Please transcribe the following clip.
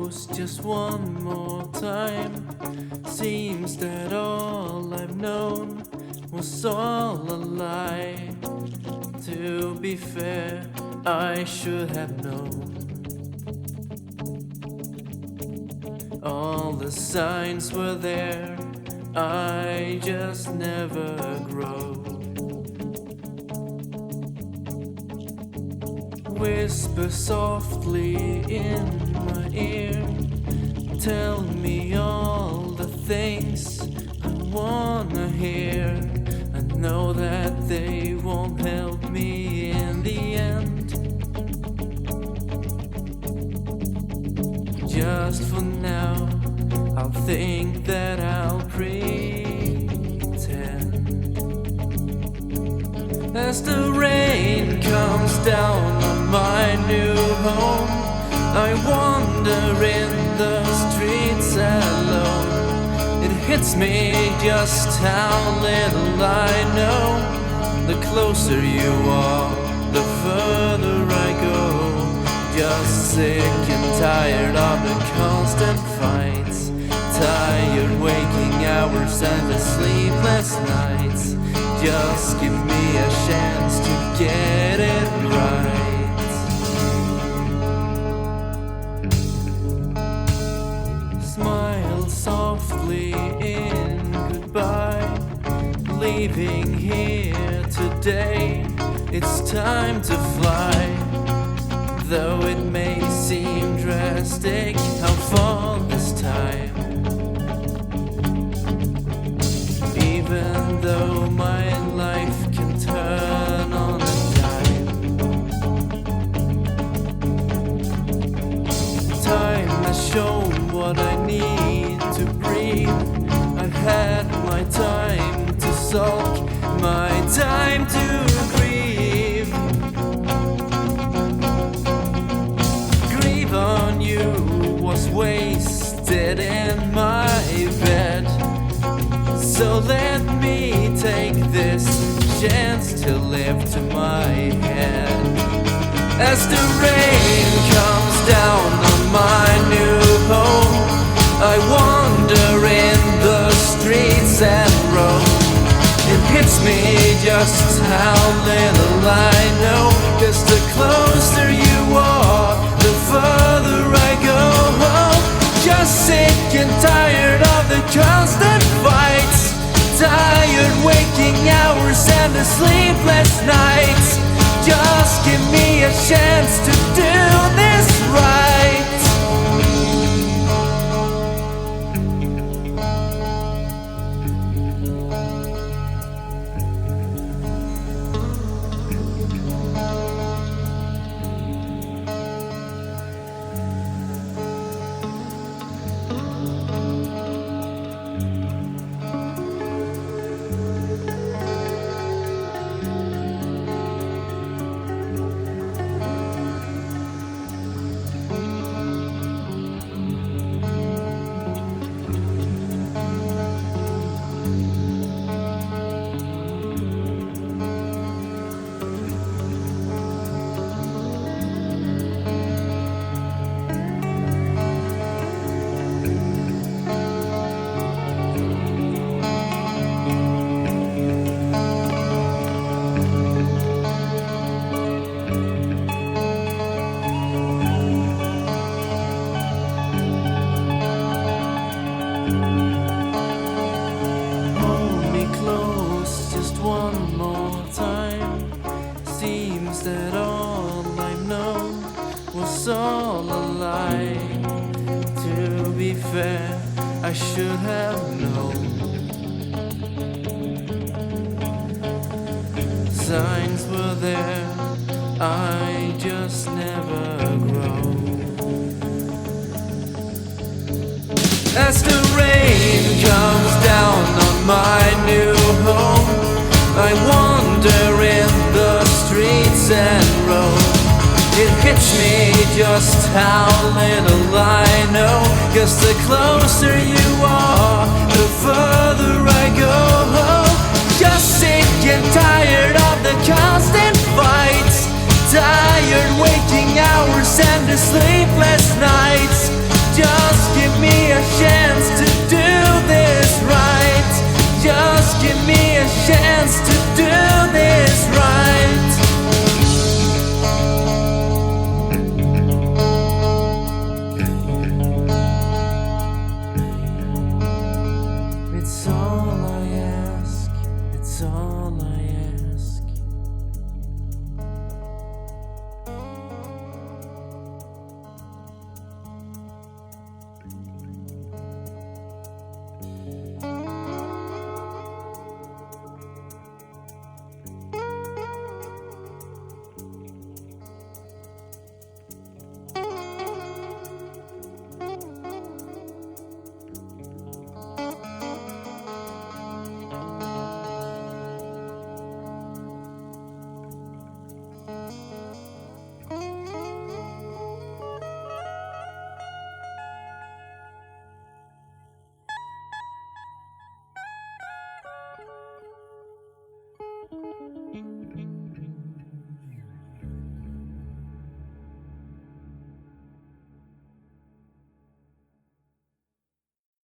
close just one more time. Seems that all I've known was all a lie. To be fair, I should have known. All the signs were there, I just never grow. Whisper softly in my ear, tell me all the things I wanna hear. I know that they won't help me in the end. Just for now, I'll think that I'll pretend. As the rain comes down on my new home, I wander in the streets alone. It hits me just how little I know. The closer you are, the further I go. Just sick and tired of the constant fights, tired waking hours and the sleepless nights. Just give me a chance to get it right. Smile softly in goodbye. Leaving here today, it's time to fly. Though it may seem drastic, I'll fall this time. Even though my life can turn on a dime. Time has shown what I need to breathe. I've had my time to sulk, my time to grieve. Grieve on you was wasted in my bed. So let me take this chance to lift my head. As the rain comes down on my new home, I wander in the streets and roam. It hits me just how little I know, 'cause the closer you are, the further I go home. Just sick and tired of the constant fights, tired waking hours and the sleepless nights. Just give me a chance to do this right. One more time. Seems that all I've known was all a lie. To be fair, I should have known. Signs were there, I just never grow. As the rain comes down on my new home, I wander in the streets and roam. It hits me just how little I know, 'cause the closer you are, the further I go home. Just sick and tired of the constant fights, tired waking hours and the sleepless nights. Just give me a chance to do this right. Just give me a chance to do this right. It's all I ask. It's all I ask.